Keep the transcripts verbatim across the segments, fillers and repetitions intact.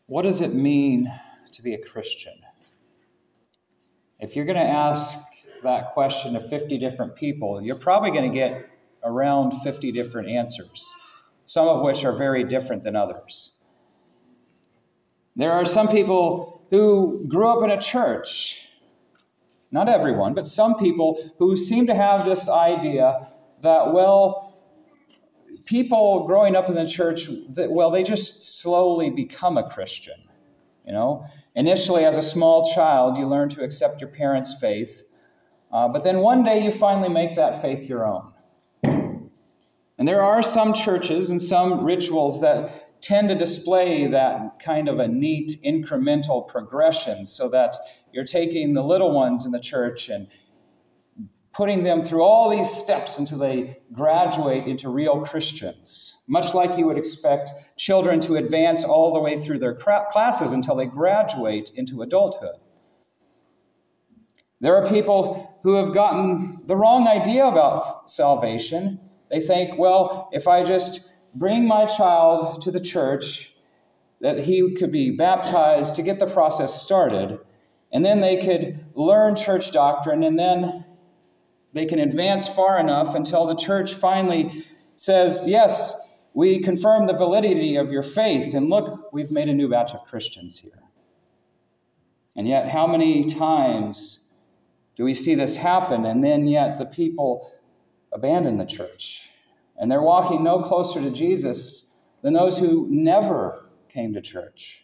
What does it mean to be a Christian? If you're going to ask that question to fifty different people, you're probably going to get around fifty different answers, some of which are very different than others. There are some people who grew up in a church, not everyone, but some people who seem to have this idea that, well, people growing up in the church, that, well, they just slowly become a Christian. You know, initially as a small child, you learn to accept your parents' faith, uh, but then one day you finally make that faith your own. And there are some churches and some rituals that tend to display that kind of a neat incremental progression so that you're taking the little ones in the church and putting them through all these steps until they graduate into real Christians, much like you would expect children to advance all the way through their classes until they graduate into adulthood. There are people who have gotten the wrong idea about salvation. They think, well, if I just bring my child to the church, that he could be baptized to get the process started, and then they could learn church doctrine, and then they can advance far enough until the church finally says, yes, we confirm the validity of your faith, and look, we've made a new batch of Christians here. And yet, how many times do we see this happen, and then yet the people abandon the church, and they're walking no closer to Jesus than those who never came to church?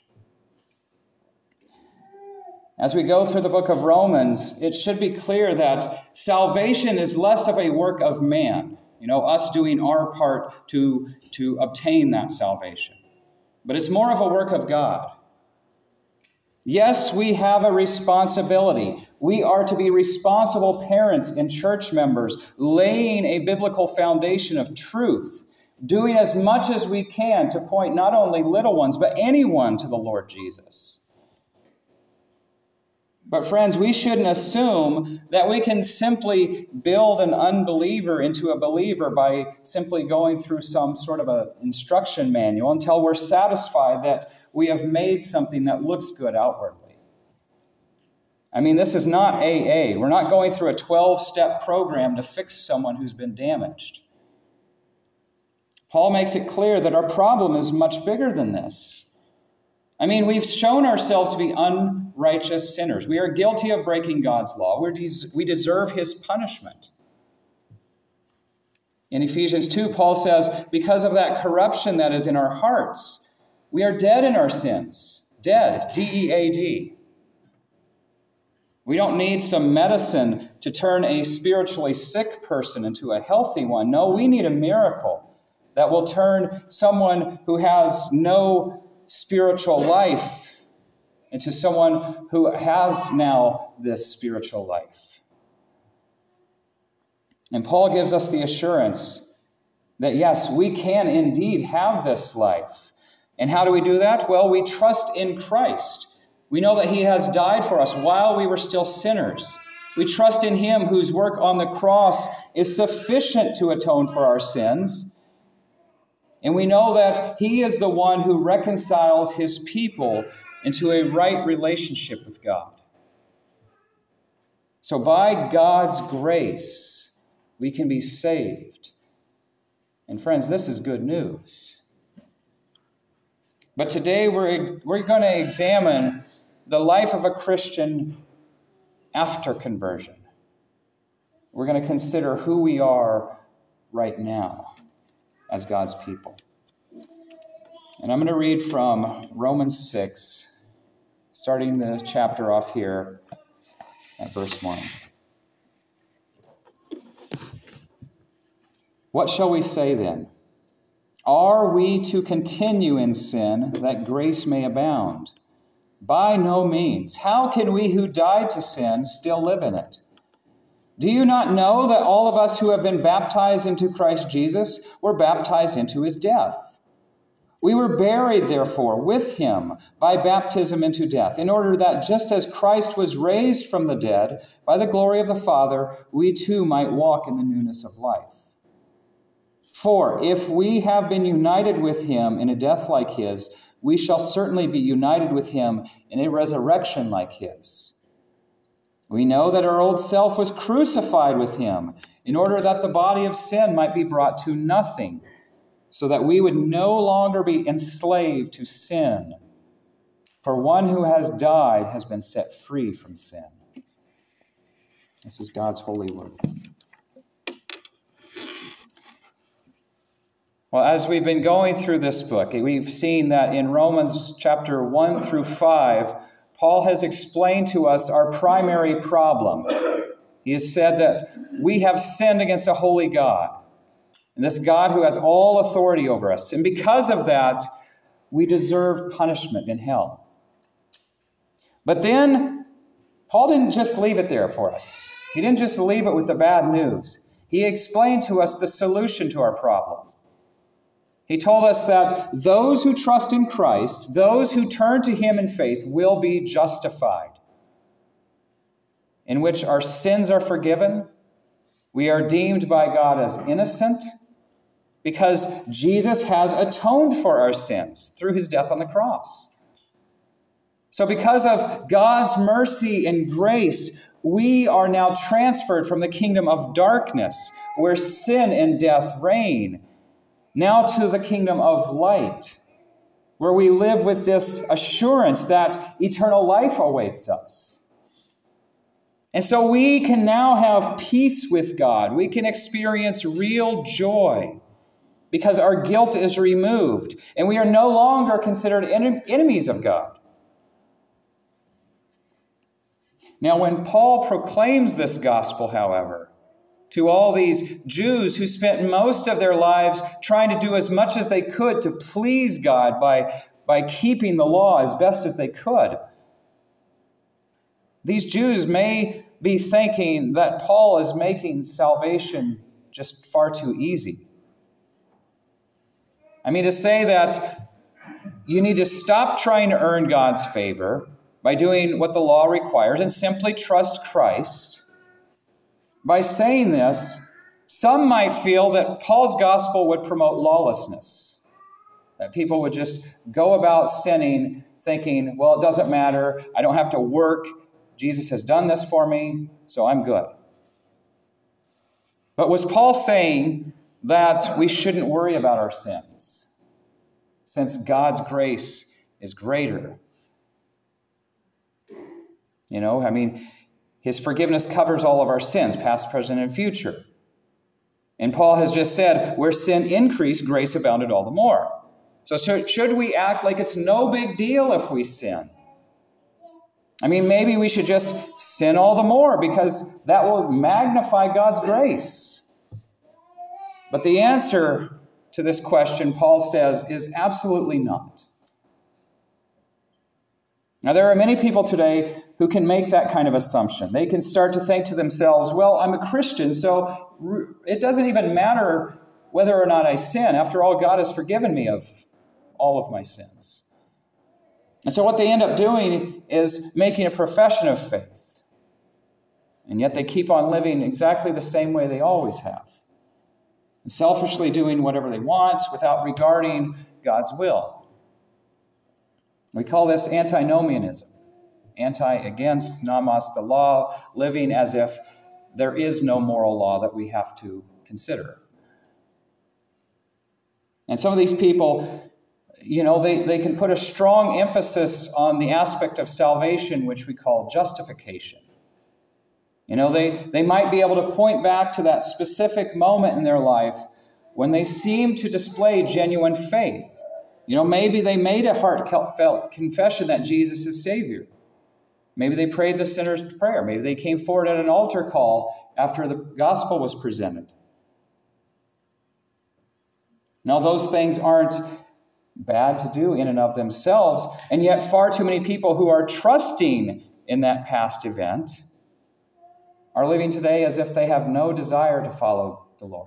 As we go through the book of Romans, it should be clear that salvation is less of a work of man, you know, us doing our part to, to obtain that salvation. But it's more of a work of God. Yes, we have a responsibility. We are to be responsible parents and church members, laying a biblical foundation of truth, doing as much as we can to point not only little ones, but anyone to the Lord Jesus. But friends, we shouldn't assume that we can simply build an unbeliever into a believer by simply going through some sort of an instruction manual until we're satisfied that we have made something that looks good outwardly. I mean, this is not A A. We're not going through a twelve-step program to fix someone who's been damaged. Paul makes it clear that our problem is much bigger than this. I mean, we've shown ourselves to be unrighteous sinners. We are guilty of breaking God's law. We're des- we deserve his punishment. In Ephesians two, Paul says, because of that corruption that is in our hearts, we are dead in our sins. Dead, D E A D. We don't need some medicine to turn a spiritually sick person into a healthy one. No, we need a miracle that will turn someone who has no spiritual life into someone who has now this spiritual life. And Paul gives us the assurance that yes, we can indeed have this life. And how do we do that? Well, we trust in Christ. We know that he has died for us while we were still sinners. We trust in him whose work on the cross is sufficient to atone for our sins. And we know that he is the one who reconciles his people into a right relationship with God. So by God's grace, we can be saved. And friends, this is good news. But today we're, we're going to examine the life of a Christian after conversion. We're going to consider who we are right now as God's people. And I'm going to read from Romans six, starting the chapter off here at verse one. What shall we say then? Are we to continue in sin that grace may abound? By no means. How can we who died to sin still live in it? Do you not know that all of us who have been baptized into Christ Jesus were baptized into his death? We were buried, therefore, with him by baptism into death, in order that just as Christ was raised from the dead by the glory of the Father, we too might walk in the newness of life. For if we have been united with him in a death like his, we shall certainly be united with him in a resurrection like his. We know that our old self was crucified with him in order that the body of sin might be brought to nothing, so that we would no longer be enslaved to sin. For one who has died has been set free from sin. This is God's holy word. Well, as we've been going through this book, we've seen that in Romans chapter one through five, Paul has explained to us our primary problem. He has said that we have sinned against a holy God, and this God who has all authority over us. And because of that, we deserve punishment in hell. But then, Paul didn't just leave it there for us. He didn't just leave it with the bad news. He explained to us the solution to our problem. He told us that those who trust in Christ, those who turn to him in faith, will be justified, in which our sins are forgiven. We are deemed by God as innocent because Jesus has atoned for our sins through his death on the cross. So because of God's mercy and grace, we are now transferred from the kingdom of darkness, where sin and death reign, now to the kingdom of light, where we live with this assurance that eternal life awaits us. And so we can now have peace with God. We can experience real joy because our guilt is removed, and we are no longer considered en- enemies of God. Now, when Paul proclaims this gospel, however, to all these Jews who spent most of their lives trying to do as much as they could to please God by, by keeping the law as best as they could, these Jews may be thinking that Paul is making salvation just far too easy. I mean, to say that you need to stop trying to earn God's favor by doing what the law requires and simply trust Christ. By saying this, some might feel that Paul's gospel would promote lawlessness, that people would just go about sinning thinking, well, it doesn't matter. I don't have to work. Jesus has done this for me, so I'm good. But was Paul saying that we shouldn't worry about our sins, since God's grace is greater? You know, I mean, his forgiveness covers all of our sins, past, present, and future. And Paul has just said, where sin increased, grace abounded all the more. So should we act like it's no big deal if we sin? I mean, maybe we should just sin all the more because that will magnify God's grace. But the answer to this question, Paul says, is absolutely not. Now, there are many people today who can make that kind of assumption. They can start to think to themselves, well, I'm a Christian, so it doesn't even matter whether or not I sin. After all, God has forgiven me of all of my sins. And so what they end up doing is making a profession of faith. And yet they keep on living exactly the same way they always have. And selfishly doing whatever they want without regarding God's will. We call this antinomianism. Anti against, nomos the law, living as if there is no moral law that we have to consider. And some of these people, you know, they, they can put a strong emphasis on the aspect of salvation, which we call justification. You know, they, they might be able to point back to that specific moment in their life when they seem to display genuine faith. You know, maybe they made a heartfelt confession that Jesus is Savior. Maybe they prayed the sinner's prayer. Maybe they came forward at an altar call after the gospel was presented. Now, those things aren't bad to do in and of themselves, and yet far too many people who are trusting in that past event are living today as if they have no desire to follow the Lord.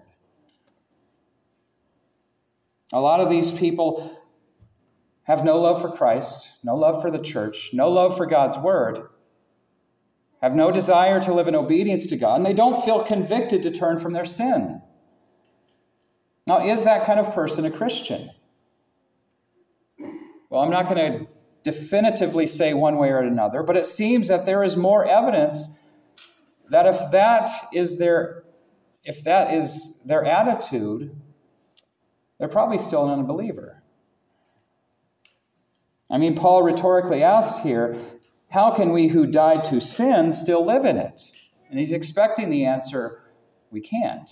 A lot of these people have no love for Christ, no love for the church, no love for God's word, have no desire to live in obedience to God, and they don't feel convicted to turn from their sin. Now, is that kind of person a Christian? Well, I'm not going to definitively say one way or another, but it seems that there is more evidence that if that is their if that is their attitude, they're probably still an unbeliever. I mean, Paul rhetorically asks here, how can we who died to sin still live in it? And he's expecting the answer, we can't.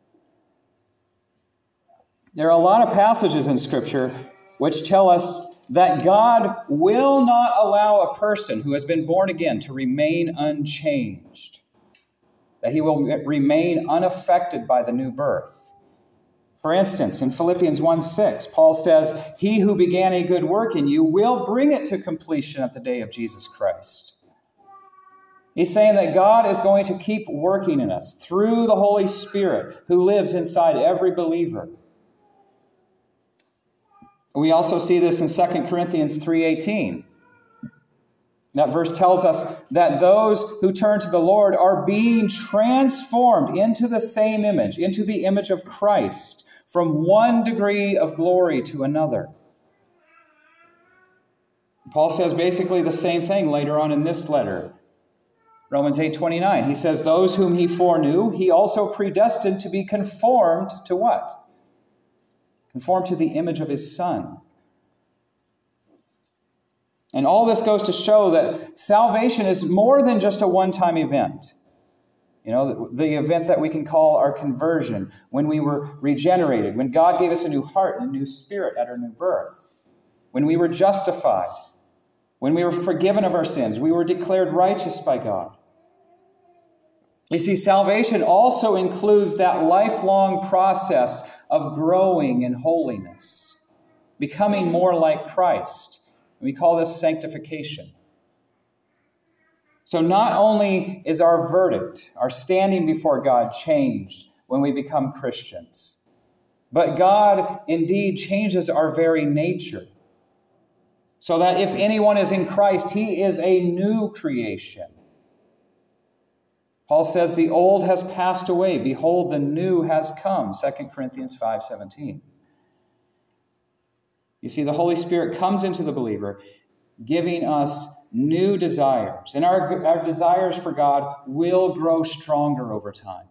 There are a lot of passages in Scripture which tell us that God will not allow a person who has been born again to remain unchanged, that he will remain unaffected by the new birth. For instance, in Philippians one six, Paul says, he who began a good work in you will bring it to completion at the day of Jesus Christ. He's saying that God is going to keep working in us through the Holy Spirit who lives inside every believer. We also see this in Second Corinthians three eighteen. That verse tells us that those who turn to the Lord are being transformed into the same image, into the image of Christ, from one degree of glory to another. Paul says basically the same thing later on in this letter. Romans eight twenty-nine. He says, those whom he foreknew, he also predestined to be conformed to what? Conformed to the image of his Son. And all this goes to show that salvation is more than just a one-time event. You know, the, the event that we can call our conversion, when we were regenerated, when God gave us a new heart and a new spirit at our new birth, when we were justified, when we were forgiven of our sins, we were declared righteous by God. You see, salvation also includes that lifelong process of growing in holiness, becoming more like Christ. We call this sanctification. So not only is our verdict, our standing before God, changed when we become Christians, but God indeed changes our very nature, so that if anyone is in Christ, he is a new creation. Paul says, the old has passed away. Behold, the new has come. Second Corinthians five seventeen. You see, the Holy Spirit comes into the believer, giving us new desires. And our, our desires for God will grow stronger over time.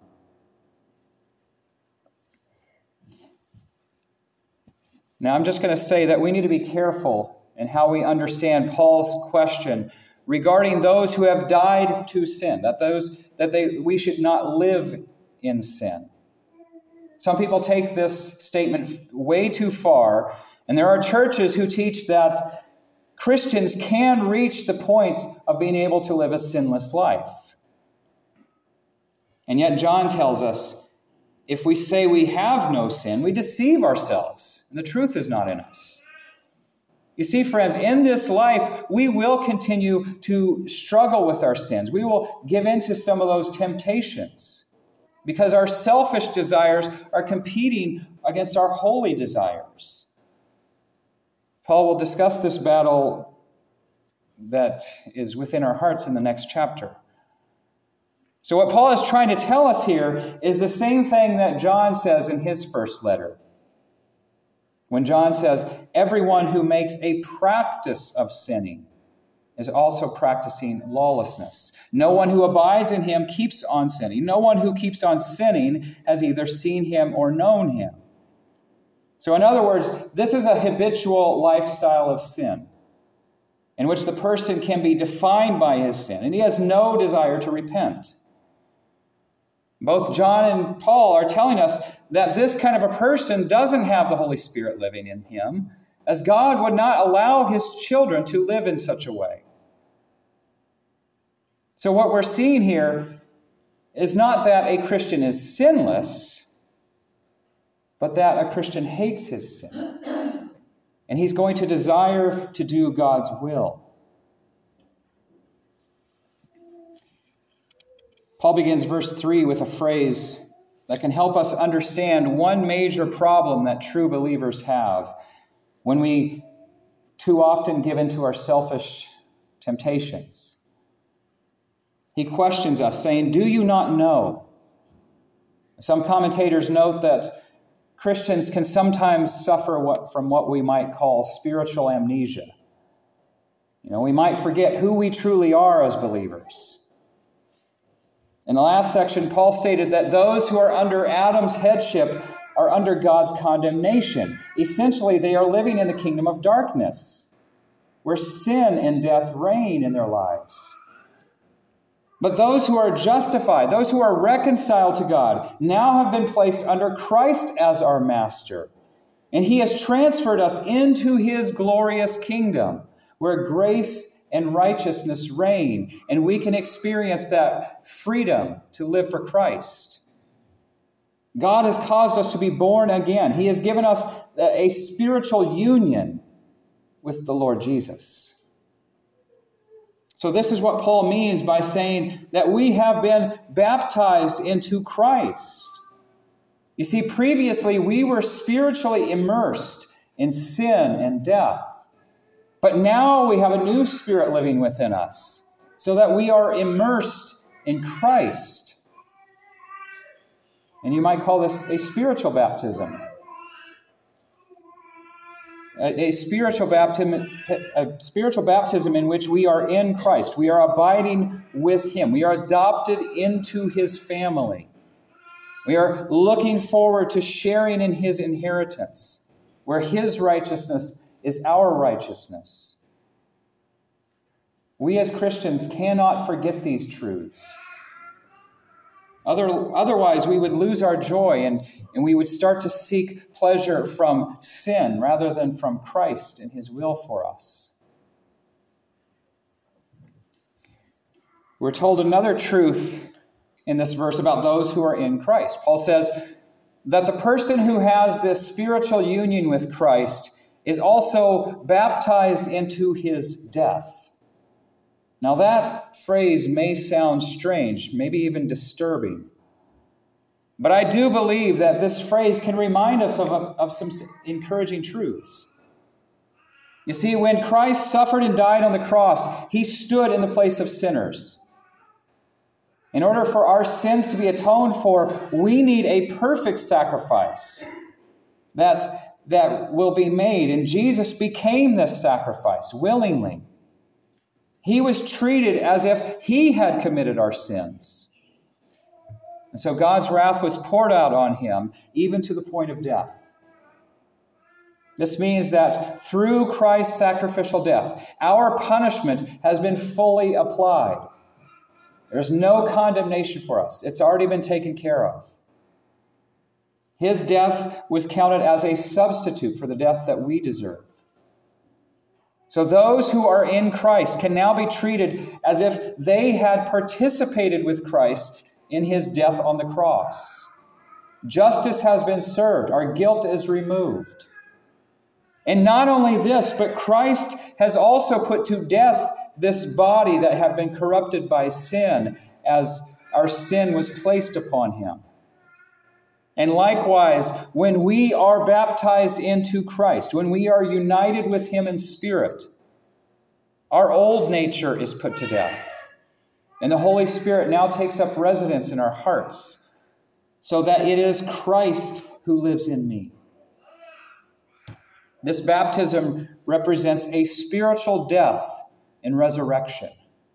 Now, I'm just going to say that we need to be careful in how we understand Paul's question regarding those who have died to sin, that those that they we should not live in sin. Some people take this statement way too far, and there are churches who teach that Christians can reach the point of being able to live a sinless life. And yet John tells us, if we say we have no sin, we deceive ourselves, and the truth is not in us. You see, friends, in this life, we will continue to struggle with our sins. We will give in to some of those temptations because our selfish desires are competing against our holy desires. Paul will discuss this battle that is within our hearts in the next chapter. So what Paul is trying to tell us here is the same thing that John says in his first letter. When John says, everyone who makes a practice of sinning is also practicing lawlessness. No one who abides in him keeps on sinning. No one who keeps on sinning has either seen him or known him. So in other words, this is a habitual lifestyle of sin in which the person can be defined by his sin, and he has no desire to repent. Both John and Paul are telling us that this kind of a person doesn't have the Holy Spirit living in him, as God would not allow his children to live in such a way. So what we're seeing here is not that a Christian is sinless, but that a Christian hates his sin. And he's going to desire to do God's will. Paul begins verse three with a phrase that can help us understand one major problem that true believers have when we too often give in to our selfish temptations. He questions us, saying, do you not know? Some commentators note that Christians can sometimes suffer what, from what we might call spiritual amnesia. You know, we might forget who we truly are as believers. In the last section, Paul stated that those who are under Adam's headship are under God's condemnation. Essentially, they are living in the kingdom of darkness, where sin and death reign in their lives. But those who are justified, those who are reconciled to God, now have been placed under Christ as our master. And he has transferred us into his glorious kingdom, where grace and righteousness reign, and we can experience that freedom to live for Christ. God has caused us to be born again. He has given us a spiritual union with the Lord Jesus. So this is what Paul means by saying that we have been baptized into Christ. You see, previously we were spiritually immersed in sin and death. But now we have a new spirit living within us, so that we are immersed in Christ. And you might call this a spiritual baptism. A, a spiritual baptism, a spiritual baptism in which we are in Christ. We are abiding with him. We are adopted into his family. We are looking forward to sharing in his inheritance, where his righteousness is our righteousness. We as Christians cannot forget these truths. Other, otherwise, we would lose our joy and, and we would start to seek pleasure from sin rather than from Christ and his will for us. We're told another truth in this verse about those who are in Christ. Paul says that the person who has this spiritual union with Christ is also baptized into his death. Now that phrase may sound strange, maybe even disturbing. But I do believe that this phrase can remind us of, of some encouraging truths. You see, when Christ suffered and died on the cross, he stood in the place of sinners. In order for our sins to be atoned for, we need a perfect sacrifice that that will be made. And Jesus became this sacrifice willingly. He was treated as if he had committed our sins. And so God's wrath was poured out on him, even to the point of death. This means that through Christ's sacrificial death, our punishment has been fully applied. There's no condemnation for us. It's already been taken care of. His death was counted as a substitute for the death that we deserve. So those who are in Christ can now be treated as if they had participated with Christ in his death on the cross. Justice has been served. Our guilt is removed. And not only this, but Christ has also put to death this body that had been corrupted by sin as our sin was placed upon him. And likewise, when we are baptized into Christ, when we are united with him in spirit, our old nature is put to death. And the Holy Spirit now takes up residence in our hearts, so that it is Christ who lives in me. This baptism represents a spiritual death and resurrection.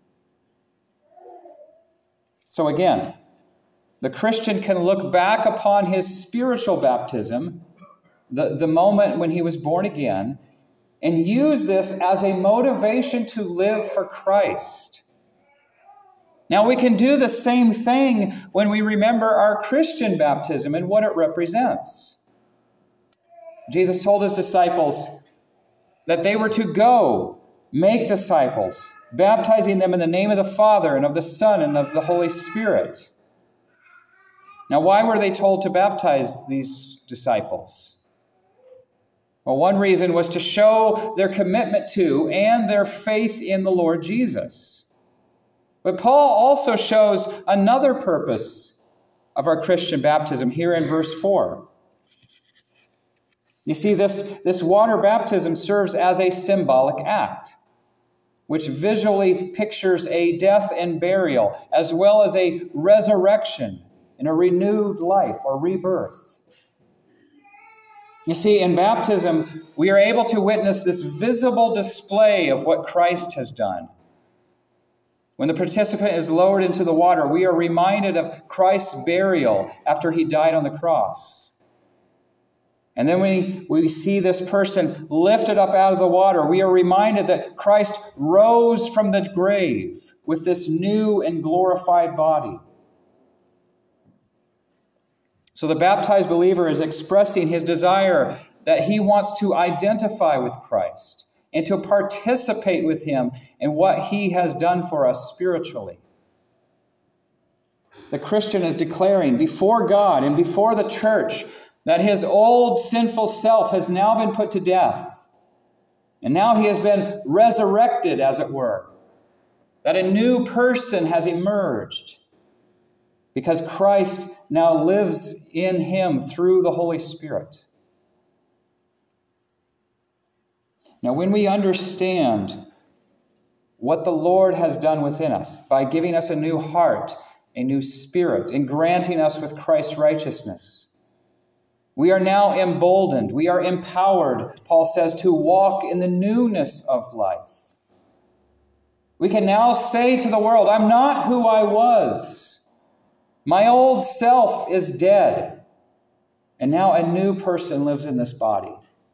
So again, the Christian can look back upon his spiritual baptism, the, the moment when he was born again, and use this as a motivation to live for Christ. Now, we can do the same thing when we remember our Christian baptism and what it represents. Jesus told his disciples that they were to go, make disciples, baptizing them in the name of the Father and of the Son and of the Holy Spirit. Now, why were they told to baptize these disciples? Well, one reason was to show their commitment to and their faith in the Lord Jesus. But Paul also shows another purpose of our Christian baptism here in verse four. You see, this, this water baptism serves as a symbolic act, which visually pictures a death and burial, as well as a resurrection and a renewed life or rebirth. You see, in baptism, we are able to witness this visible display of what Christ has done. When the participant is lowered into the water, we are reminded of Christ's burial after he died on the cross. And then we, we see this person lifted up out of the water. We are reminded that Christ rose from the grave with this new and glorified body. So the baptized believer is expressing his desire that he wants to identify with Christ and to participate with him in what he has done for us spiritually. The Christian is declaring before God and before the church that his old sinful self has now been put to death. And now he has been resurrected, as it were. That a new person has emerged because Christ now lives in him through the Holy Spirit. Now, when we understand what the Lord has done within us by giving us a new heart, a new spirit, and granting us with Christ's righteousness, we are now emboldened, we are empowered, Paul says, to walk in the newness of life. We can now say to the world, I'm not who I was. My old self is dead, and now a new person lives in this body.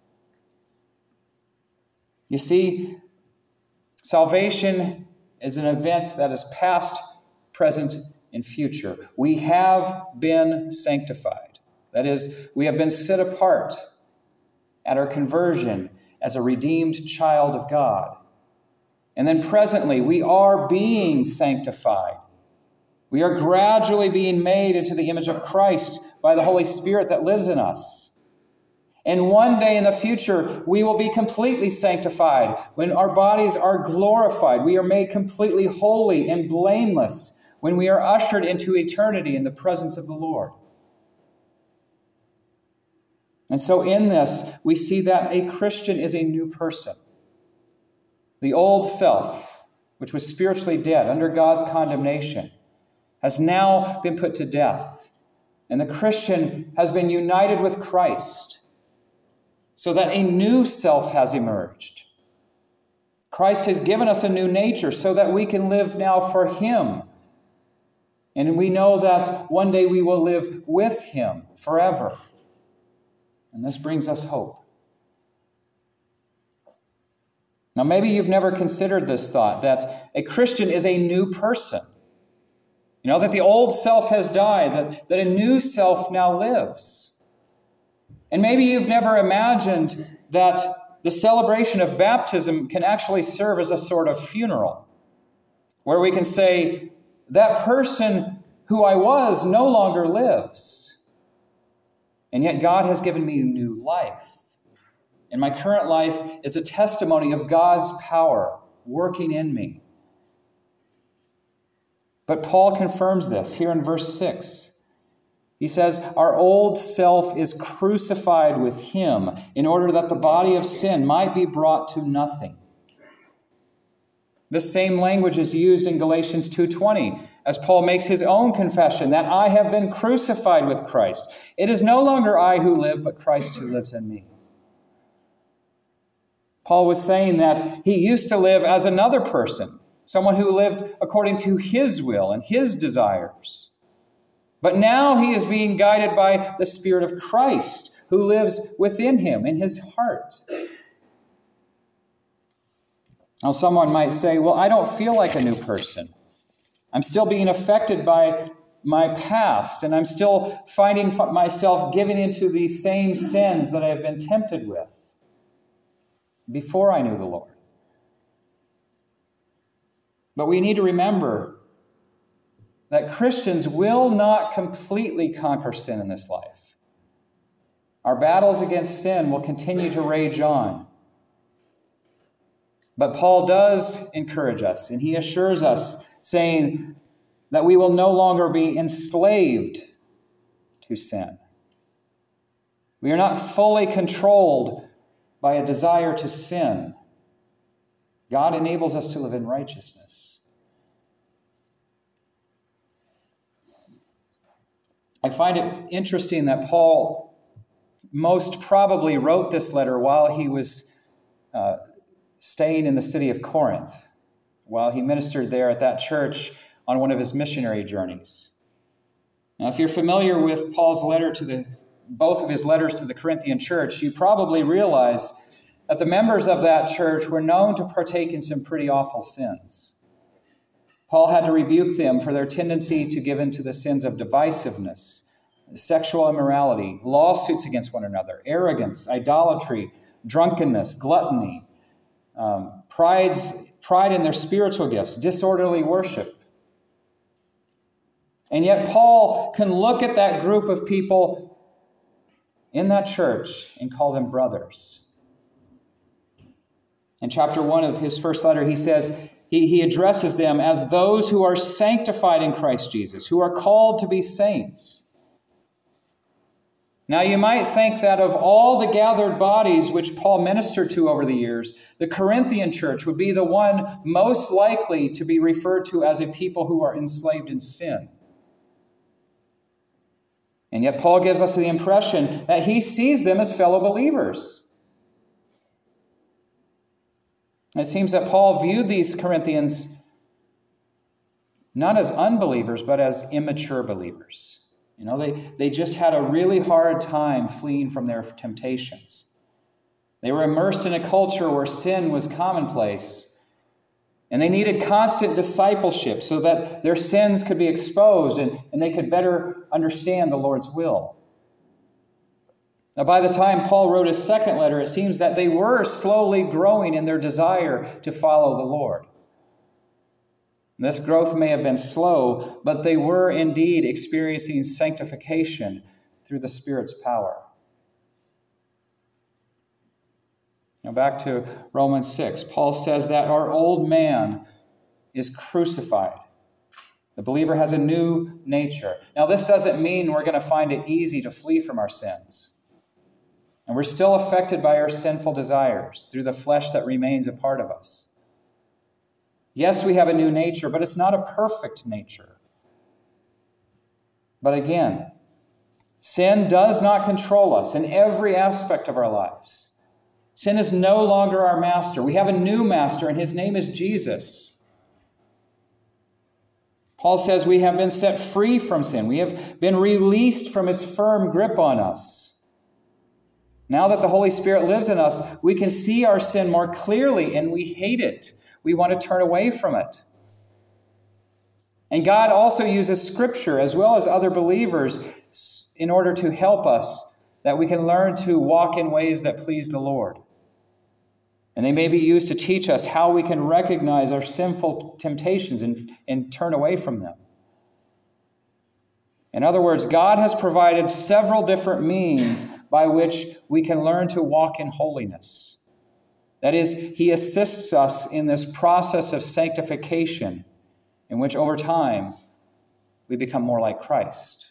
You see, salvation is an event that is past, present, and future. We have been sanctified. That is, we have been set apart at our conversion as a redeemed child of God. And then presently, we are being sanctified. We are gradually being made into the image of Christ by the Holy Spirit that lives in us. And one day in the future, we will be completely sanctified when our bodies are glorified. We are made completely holy and blameless when we are ushered into eternity in the presence of the Lord. And so in this, we see that a Christian is a new person. The old self, which was spiritually dead under God's condemnation, has now been put to death. And the Christian has been united with Christ, so that a new self has emerged. Christ has given us a new nature so that we can live now for him. And we know that one day we will live with him forever. And this brings us hope. Now, maybe you've never considered this thought, that a Christian is a new person. You know, that the old self has died, that, that a new self now lives. And maybe you've never imagined that the celebration of baptism can actually serve as a sort of funeral, where we can say, that person who I was no longer lives. And yet God has given me a new life. And my current life is a testimony of God's power working in me. But Paul confirms this here in verse six. He says, our old self is crucified with him in order that the body of sin might be brought to nothing. The same language is used in Galatians two twenty as Paul makes his own confession that I have been crucified with Christ. It is no longer I who live, but Christ who lives in me. Paul was saying that he used to live as another person, someone who lived according to his will and his desires. But now he is being guided by the Spirit of Christ who lives within him in his heart. Now, someone might say, well, I don't feel like a new person. I'm still being affected by my past, and I'm still finding myself giving into these same sins that I have been tempted with before I knew the Lord. But we need to remember that Christians will not completely conquer sin in this life. Our battles against sin will continue to rage on. But Paul does encourage us, and he assures us, saying that we will no longer be enslaved to sin. We are not fully controlled by a desire to sin. God enables us to live in righteousness. I find it interesting that Paul most probably wrote this letter while he was uh, staying in the city of Corinth, while he ministered there at that church on one of his missionary journeys. Now, if you're familiar with Paul's letter to the, both of his letters to the Corinthian church, you probably realize that the members of that church were known to partake in some pretty awful sins. Paul had to rebuke them for their tendency to give in to the sins of divisiveness, sexual immorality, lawsuits against one another, arrogance, idolatry, drunkenness, gluttony, um, pride's, pride in their spiritual gifts, disorderly worship. And yet Paul can look at that group of people in that church and call them brothers. In chapter one of his first letter, he says, he, he addresses them as those who are sanctified in Christ Jesus, who are called to be saints. Now, you might think that of all the gathered bodies which Paul ministered to over the years, the Corinthian church would be the one most likely to be referred to as a people who are enslaved in sin. And yet Paul gives us the impression that he sees them as fellow believers. It seems that Paul viewed these Corinthians not as unbelievers, but as immature believers. You know, they, they just had a really hard time fleeing from their temptations. They were immersed in a culture where sin was commonplace, and they needed constant discipleship so that their sins could be exposed and, and they could better understand the Lord's will. Now, by the time Paul wrote his second letter, it seems that they were slowly growing in their desire to follow the Lord. This growth may have been slow, but they were indeed experiencing sanctification through the Spirit's power. Now back to Romans six. Paul says that our old man is crucified. The believer has a new nature. Now this doesn't mean we're going to find it easy to flee from our sins. And we're still affected by our sinful desires through the flesh that remains a part of us. Yes, we have a new nature, but it's not a perfect nature. But again, sin does not control us in every aspect of our lives. Sin is no longer our master. We have a new master, and his name is Jesus. Paul says we have been set free from sin. We have been released from its firm grip on us. Now that the Holy Spirit lives in us, we can see our sin more clearly, and we hate it. We want to turn away from it. And God also uses Scripture as well as other believers in order to help us that we can learn to walk in ways that please the Lord. And they may be used to teach us how we can recognize our sinful temptations and, and turn away from them. In other words, God has provided several different means by which we can learn to walk in holiness. That is, he assists us in this process of sanctification in which over time we become more like Christ.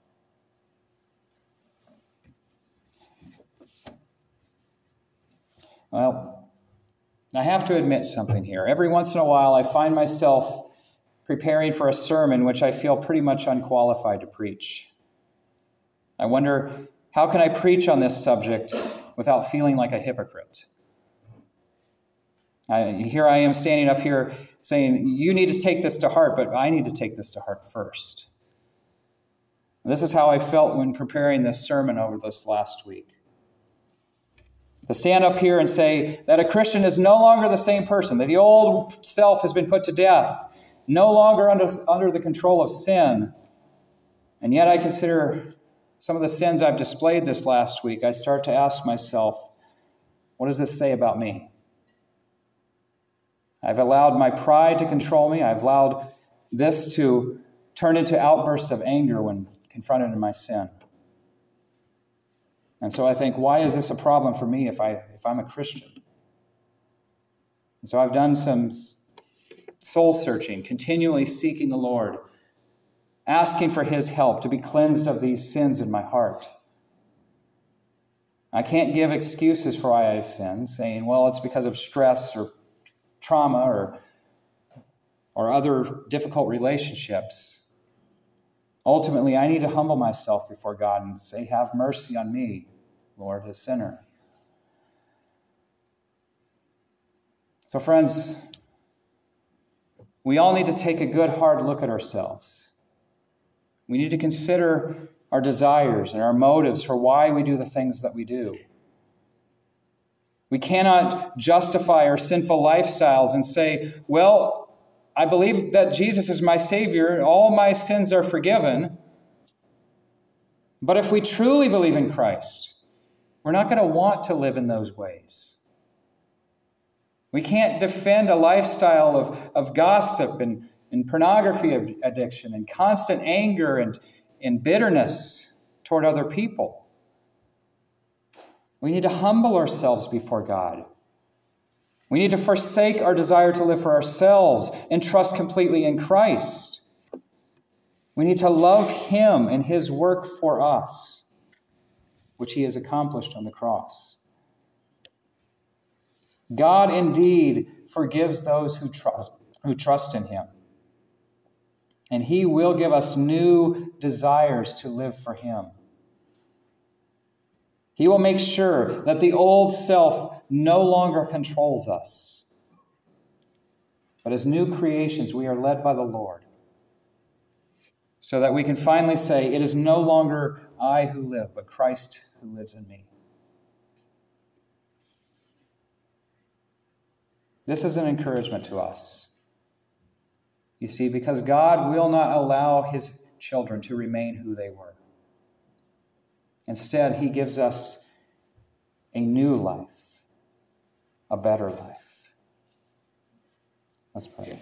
Well, I have to admit something here. Every once in a while I find myself preparing for a sermon which I feel pretty much unqualified to preach. I wonder, how can I preach on this subject without feeling like a hypocrite? I, here I am standing up here saying, you need to take this to heart, but I need to take this to heart first. This is how I felt when preparing this sermon over this last week. To stand up here and say that a Christian is no longer the same person, that the old self has been put to death, no longer under, under the control of sin. And yet I consider some of the sins I've displayed this last week. I start to ask myself, what does this say about me? I've allowed my pride to control me. I've allowed this to turn into outbursts of anger when confronted in my sin. And so I think, why is this a problem for me if, I, if I'm a Christian? And so I've done some soul searching, continually seeking the Lord, asking for his help to be cleansed of these sins in my heart. I can't give excuses for why I've sinned, saying, well, it's because of stress or trauma or, or other difficult relationships. Ultimately, I need to humble myself before God and say, have mercy on me, Lord, a sinner. So, friends, we all need to take a good hard look at ourselves. We need to consider our desires and our motives for why we do the things that we do. We cannot justify our sinful lifestyles and say, well, I believe that Jesus is my Savior, all my sins are forgiven. But if we truly believe in Christ, we're not going to want to live in those ways. We can't defend a lifestyle of, of gossip and, and pornography addiction and constant anger and, and bitterness toward other people. We need to humble ourselves before God. We need to forsake our desire to live for ourselves and trust completely in Christ. We need to love Him and His work for us, which He has accomplished on the cross. God indeed forgives those who trust, who trust in Him. And He will give us new desires to live for Him. He will make sure that the old self no longer controls us. But as new creations, we are led by the Lord, so that we can finally say, it is no longer I who live, but Christ who lives in me. This is an encouragement to us. You see, because God will not allow His children to remain who they were. Instead, He gives us a new life, a better life. Let's pray.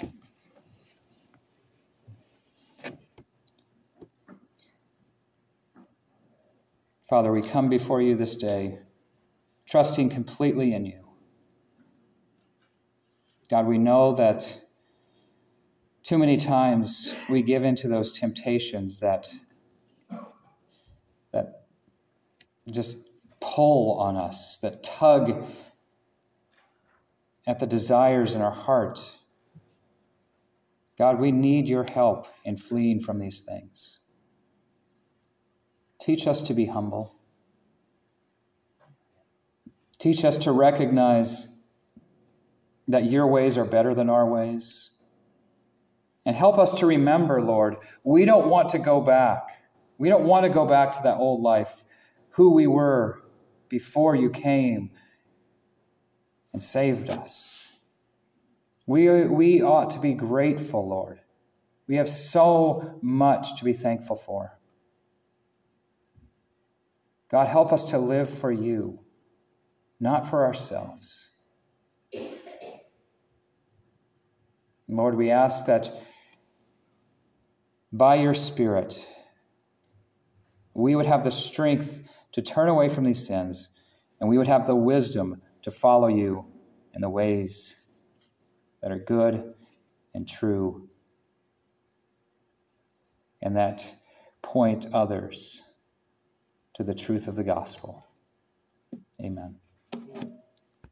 Father, we come before You this day, trusting completely in You. God, we know that too many times we give into those temptations that, that just pull on us, that tug at the desires in our heart. God, we need Your help in fleeing from these things. Teach us to be humble. Teach us to recognize that Your ways are better than our ways. And help us to remember, Lord, we don't want to go back. We don't want to go back to that old life, who we were before You came and saved us. We, we ought to be grateful, Lord. We have so much to be thankful for. God, help us to live for You, not for ourselves. Lord, we ask that by Your Spirit, we would have the strength to turn away from these sins, and we would have the wisdom to follow You in the ways that are good and true, and that point others to the truth of the gospel. Amen.